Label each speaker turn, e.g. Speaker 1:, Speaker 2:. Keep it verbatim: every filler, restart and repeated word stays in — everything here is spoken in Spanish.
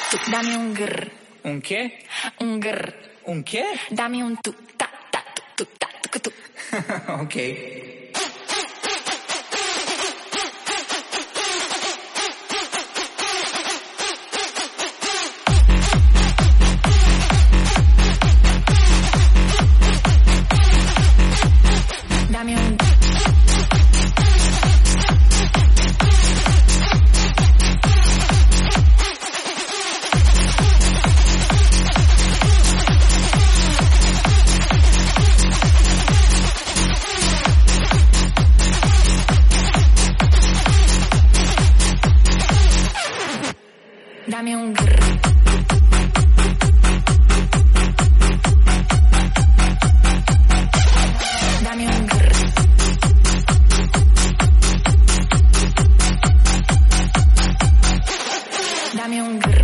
Speaker 1: tu, dame un grr.
Speaker 2: ¿Un qué?
Speaker 1: Un grr.
Speaker 2: ¿Un qué?
Speaker 1: Dame un tu, ta, ta, tu, tu, ta, tu, tu.
Speaker 2: Ok.
Speaker 1: Dame un Dame un grr.